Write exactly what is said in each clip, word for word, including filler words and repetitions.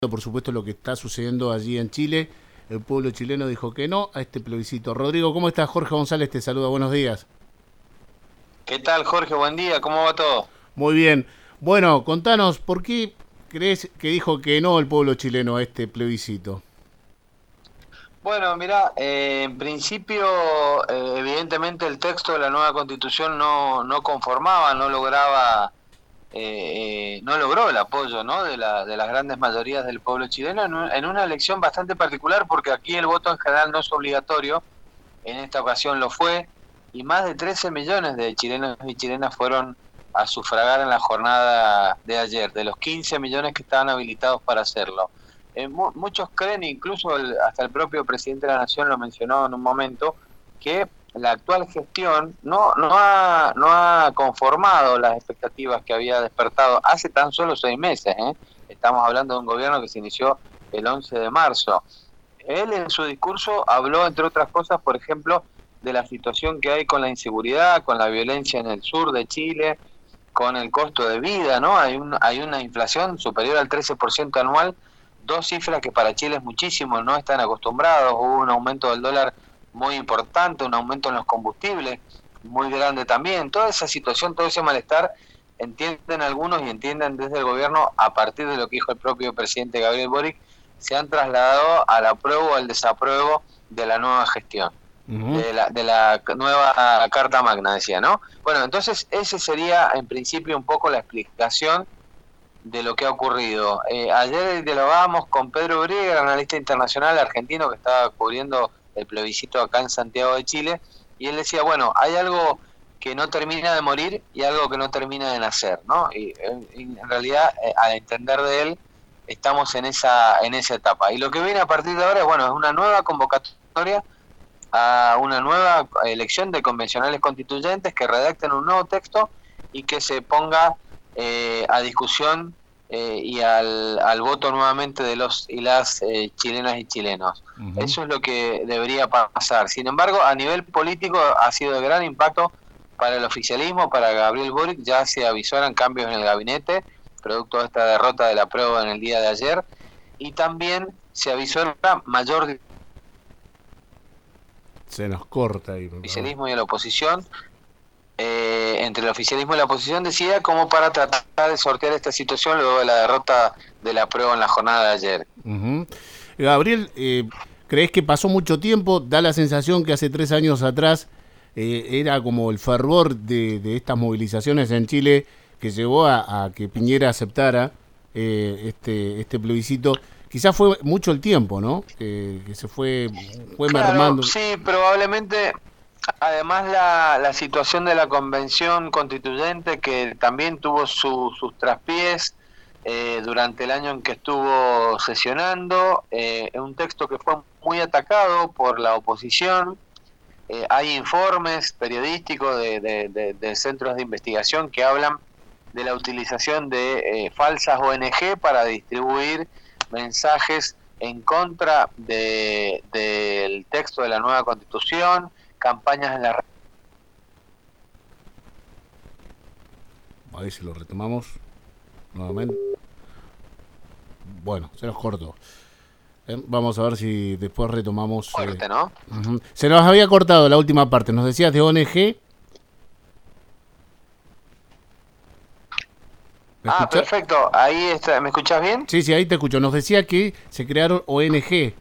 por supuesto, lo que está sucediendo allí en Chile. El pueblo chileno dijo que no a este plebiscito. Rodrigo, ¿cómo estás? Jorge González te saluda, buenos días. ¿Qué tal, Jorge? Buen día, ¿cómo va todo? Muy bien. Bueno, contanos, ¿por qué crees que dijo que no el pueblo chileno a este plebiscito? Bueno, mira, eh, en principio, eh, evidentemente el texto de la nueva Constitución no, no conformaba, no lograba, eh, eh, no logró el apoyo, ¿no?, de, la, de las grandes mayorías del pueblo chileno en, un, en una elección bastante particular, porque aquí el voto en general no es obligatorio, en esta ocasión lo fue, y más de trece millones de chilenos y chilenas fueron a sufragar en la jornada de ayer, de los quince millones que estaban habilitados para hacerlo. Eh, mu muchos creen, incluso el, hasta el propio presidente de la Nación lo mencionó en un momento, que la actual gestión no, no, ha, no ha conformado las expectativas que había despertado hace tan solo seis meses. ¿eh? Estamos hablando de un gobierno que se inició el once de marzo. Él en su discurso habló, entre otras cosas, por ejemplo, de la situación que hay con la inseguridad, con la violencia en el sur de Chile, con el costo de vida, ¿no? Hay, un, hay una inflación superior al trece por ciento anual, dos cifras que para Chile es muchísimo, no están acostumbrados. Hubo un aumento del dólar muy importante, un aumento en los combustibles muy grande también. Toda esa situación, todo ese malestar, entienden algunos y entienden desde el gobierno, a partir de lo que dijo el propio presidente Gabriel Boric, se han trasladado al apruebo o al desapruebo de la nueva gestión. Uh-huh. de, la, de la nueva Carta Magna, decía, ¿no? Bueno, entonces ese sería en principio un poco la explicación de lo que ha ocurrido. Eh, ayer dialogábamos con Pedro Brieger, analista internacional argentino que estaba cubriendo el plebiscito acá en Santiago de Chile, y él decía, bueno, hay algo que no termina de morir y algo que no termina de nacer, ¿no? Y, y en realidad, eh, al entender de él, estamos en esa, en esa etapa. Y lo que viene a partir de ahora es, bueno, es una nueva convocatoria a una nueva elección de convencionales constituyentes que redacten un nuevo texto y que se ponga eh, a discusión eh, y al, al voto nuevamente de los y las eh, chilenas y chilenos. Uh-huh. Eso es lo que debería pasar. Sin embargo, a nivel político ha sido de gran impacto para el oficialismo, para Gabriel Boric. Ya se avisoran cambios en el gabinete, producto de esta derrota de la prueba en el día de ayer, y también se avisora mayor Se nos corta ahí. El oficialismo y la oposición, eh, entre el oficialismo y la oposición, decía, como para tratar de sortear esta situación luego de la derrota de la prueba en la jornada de ayer. Uh-huh. Gabriel, eh, ¿crees que pasó mucho tiempo? Da la sensación que hace tres años atrás eh, era como el fervor de, de estas movilizaciones en Chile que llevó a, a que Piñera aceptara eh, este, este plebiscito. Quizás fue mucho el tiempo, ¿no? Que, que se fue, fue claro, mermando. Sí, probablemente, además la, la situación de la convención constituyente, que también tuvo su, sus traspiés eh, durante el año en que estuvo sesionando, eh, un texto que fue muy atacado por la oposición. Eh, hay informes periodísticos de, de, de, de centros de investigación que hablan de la utilización de eh, falsas O N G para distribuir mensajes en contra de del texto de la nueva Constitución, campañas en la... A ver si lo retomamos nuevamente. Bueno, se nos cortó. Eh, vamos a ver si después retomamos... Fuerte, eh, ¿no? Uh-huh. Se nos había cortado la última parte. Nos decías de O N G... Ah, perfecto. Ahí está. ¿Me escuchás bien? Sí, sí, ahí te escucho. Nos decía que se crearon O N G.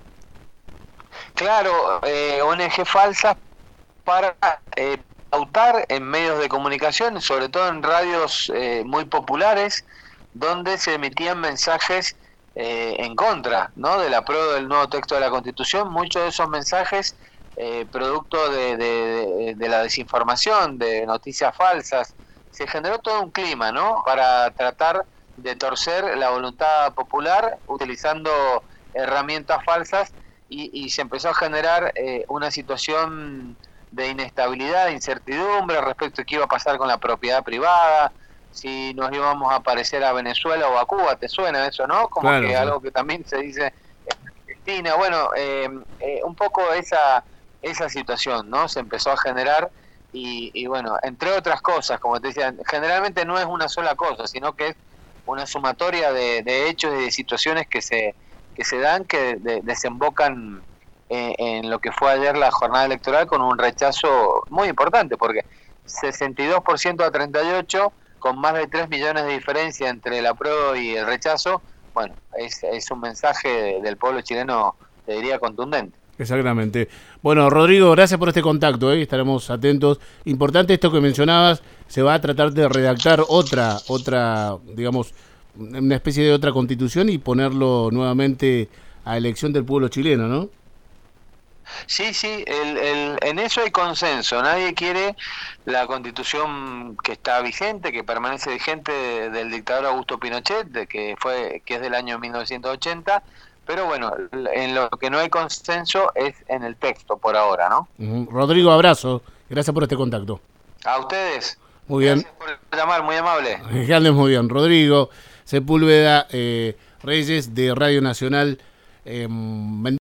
Claro, eh, O N G falsas para eh, pautar en medios de comunicación, sobre todo en radios eh, muy populares, donde se emitían mensajes eh, en contra, ¿no?, de la prueba del nuevo texto de la Constitución. Muchos de esos mensajes, eh, producto de, de, de la desinformación, de noticias falsas. Se generó todo un clima, ¿no?, para tratar de torcer la voluntad popular utilizando herramientas falsas y, y se empezó a generar eh, una situación de inestabilidad, de incertidumbre respecto a qué iba a pasar con la propiedad privada, si nos íbamos a parecer a Venezuela o a Cuba. ¿Te suena eso, no? Como claro, que sí. Algo que también se dice en Argentina. Bueno, eh, eh, un poco esa, esa situación, ¿no?, se empezó a generar. Y, y bueno, entre otras cosas, como te decía, generalmente no es una sola cosa, sino que es una sumatoria de, de hechos y de situaciones que se, que se dan, que de, desembocan en, en lo que fue ayer la jornada electoral con un rechazo muy importante, porque sesenta y dos por ciento a treinta y ocho por ciento, con más de tres millones de diferencia entre el apruebo y el rechazo. Bueno, es, es un mensaje del pueblo chileno, te diría, contundente. Exactamente. Bueno, Rodrigo, gracias por este contacto, ¿eh? Estaremos atentos. Importante esto que mencionabas, se va a tratar de redactar otra, otra, digamos, una especie de otra constitución y ponerlo nuevamente a elección del pueblo chileno, ¿no? Sí, sí, el, el, en eso hay consenso. Nadie quiere la constitución que está vigente, que permanece vigente del dictador Augusto Pinochet, de que fue que es del año mil novecientos ochenta, pero bueno, en lo que no hay consenso es en el texto por ahora, ¿no? Uh-huh. Rodrigo, abrazo. Gracias por este contacto. A ustedes. Muy bien. Gracias por llamar, muy amable. Que andes muy bien. Rodrigo Sepúlveda, eh, Reyes de Radio Nacional. Eh,